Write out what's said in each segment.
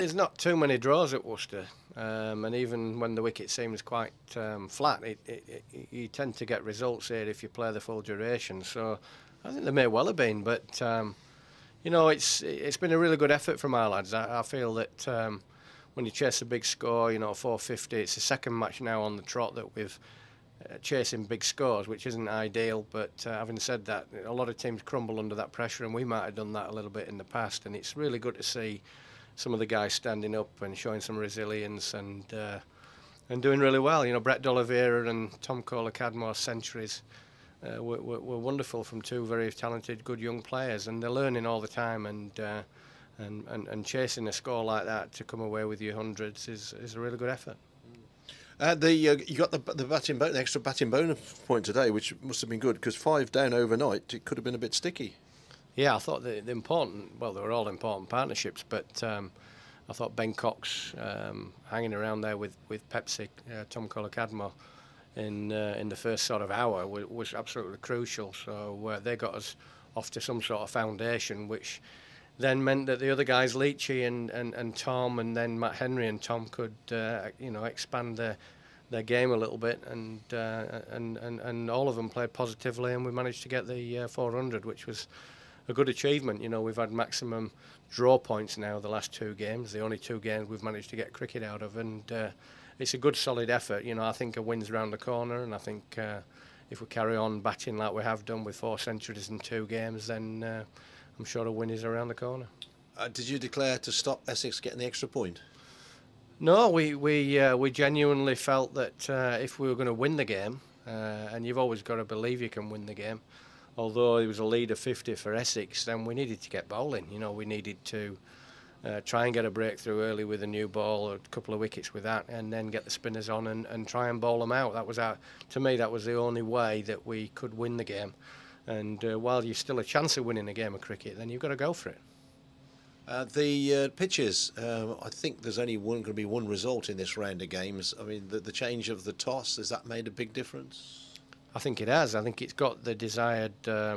There's not too many draws at Worcester, and even when the wicket seems quite flat, you tend to get results here if you play the full duration. So I think there may well have been, but it's been a really good effort from our lads. I feel that when you chase a big score, 450, it's the second match now on the trot that we've chasing big scores, which isn't ideal. But having said that, a lot of teams crumble under that pressure, and we might have done that a little bit in the past. And it's really good to see some of the guys standing up and showing some resilience and doing really well. Brett D'Oliveira and Tom Kohler-Cadmore's centuries were wonderful from two very talented, good young players, and they're learning all the time. And chasing a score like that to come away with your hundreds is a really good effort. You got the extra batting bonus point today, which must have been good because 5 down overnight, it could have been a bit sticky. Yeah, I thought they were all important partnerships, but I thought Ben Cox hanging around there with Pepsi, Tom Kohler-Cadmore, in the first sort of hour was absolutely crucial. So they got us off to some sort of foundation, which then meant that the other guys, Leachy and Tom, and then Matt Henry and Tom could expand their game a little bit, and all of them played positively, and we managed to get the 400, which was a good achievement. We've had maximum draw points now the last 2 games, the only 2 games we've managed to get cricket out of, and it's a good solid effort. I think a win's round the corner, and I think if we carry on batting like we have done with 4 centuries in 2 games, then I'm sure a win is around the corner. Did you declare to stop Essex getting the extra point? No, we genuinely felt that if we were going to win the game, and you've always got to believe you can win the game, although it was a lead of 50 for Essex, then we needed to get bowling. We needed to try and get a breakthrough early with a new ball, a couple of wickets with that, and then get the spinners on and try and bowl them out. To me, that was the only way that we could win the game. And while you've still a chance of winning a game of cricket, then you've got to go for it. The pitches, I think there's only going to be one result in this round of games. I mean, the change of the toss, has that made a big difference? I think it has. I think it's got the desired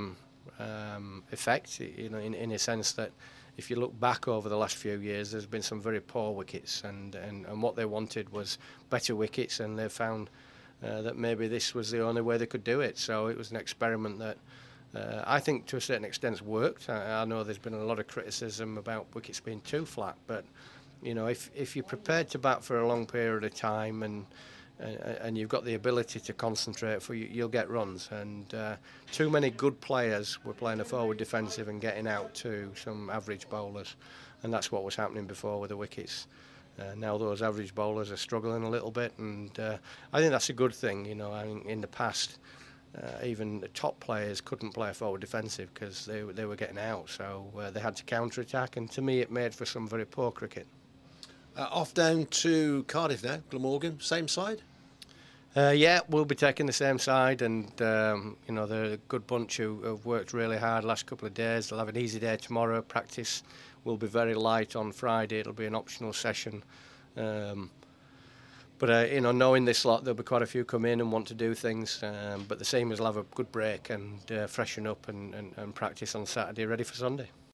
effect, in a sense that if you look back over the last few years, there's been some very poor wickets, and what they wanted was better wickets, and they found that maybe this was the only way they could do it. So it was an experiment that I think to a certain extent has worked. I know there's been a lot of criticism about wickets being too flat, but if you're prepared to bat for a long period of time and you've got the ability to concentrate, you'll get runs. And too many good players were playing a forward defensive and getting out to some average bowlers, and that's what was happening before with the wickets. Now those average bowlers are struggling a little bit, and I think that's a good thing. In the past, even the top players couldn't play a forward defensive because they were getting out, so they had to counter-attack, and to me it made for some very poor cricket. Off down to Cardiff now, Glamorgan, same side? Yeah, we'll be taking the same side, and they're a good bunch who have worked really hard the last couple of days. They'll have an easy day tomorrow. Practice will be very light on Friday. It'll be an optional session. But knowing this lot, there'll be quite a few come in and want to do things. But the Seamers will have a good break and freshen up and practice on Saturday, ready for Sunday.